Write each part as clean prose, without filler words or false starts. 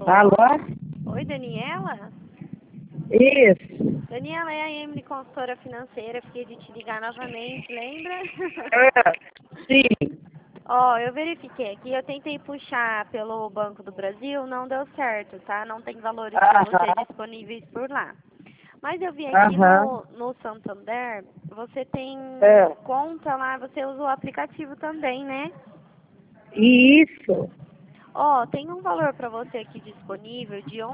Alô? Oi, Daniela? Isso. Daniela, é a Emily, consultora financeira. Fiquei de te ligar novamente, lembra? Ah, sim. Ó, eu verifiquei aqui, eu tentei puxar pelo Banco do Brasil, não deu certo, tá? Não tem valores para você Aham. disponíveis por lá. Mas eu vi aqui Aham. no Santander, você tem É. conta lá, você usa o aplicativo também, né? Isso. Ó, tem um valor para você aqui disponível de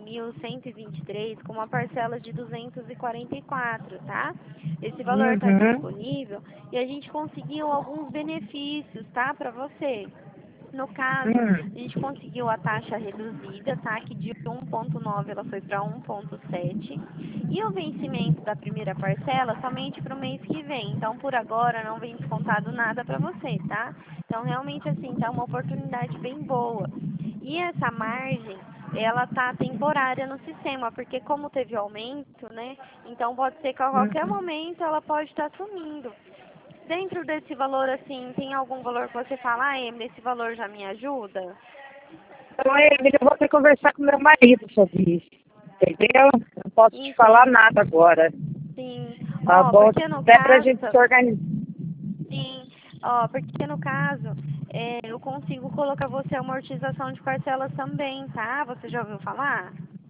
11.123 com uma parcela de 244, tá? Esse valor está Uhum. disponível e a gente conseguiu alguns benefícios, tá, para você. No caso, a Hum. gente conseguiu a taxa reduzida, tá? Que de 1,9 ela foi para 1,7. E o vencimento da primeira parcela somente para o mês que vem. Então, por agora, não vem descontado nada para você, tá? Então, realmente, assim, tá uma oportunidade bem boa. E essa margem, ela tá temporária no sistema, porque como teve aumento, né? Então, pode ser que a qualquer Uhum. momento ela pode estar sumindo. Dentro desse valor, assim, tem algum valor que você fala, ah, Emily, esse valor já me ajuda? Então, Emília, eu vou ter que conversar com meu marido sobre isso. Entendeu? Não posso te falar Entendi. nada agora. Sim. Tá Ó, bom? porque no Até pra gente caso, se organizar. sim, ó, porque no caso, eu consigo colocar você amortização de parcelas também, tá? Você já ouviu falar?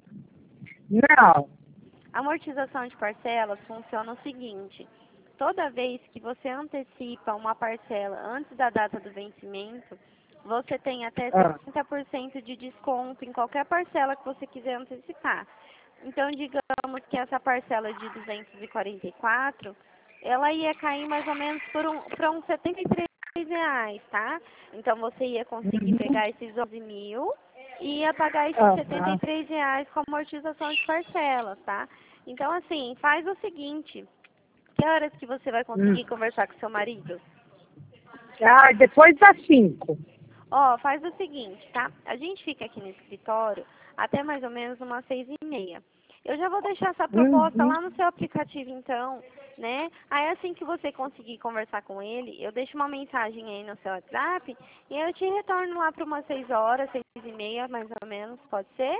Não. Amortização de parcelas funciona o seguinte: toda vez que você antecipa uma parcela antes da data do vencimento, você tem até Ah. 70% de desconto em qualquer parcela que você quiser antecipar. Então, digamos que essa parcela de 244, ela ia cair mais ou menos para uns R$ 73, tá? Então, você ia conseguir Uhum. pegar esses 11 mil e ia pagar esses Aham. R$ 73 com amortização de parcelas, tá? Então, assim, faz o seguinte, que horas que você vai conseguir Hum. conversar com seu marido? Ah, depois das 5. Ó, faz o seguinte, tá? A gente fica aqui no escritório até mais ou menos umas 6h30. Eu já vou deixar essa proposta Uhum. lá no seu aplicativo, então, né? Aí, assim que você conseguir conversar com ele, eu deixo uma mensagem aí no seu WhatsApp e eu te retorno lá para umas 6 horas, 6h30, mais ou menos, pode ser?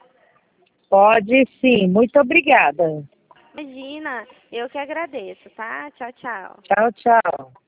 Pode sim. Muito obrigada. Imagina, eu que agradeço, tá? Tchau, tchau. Tchau, tchau.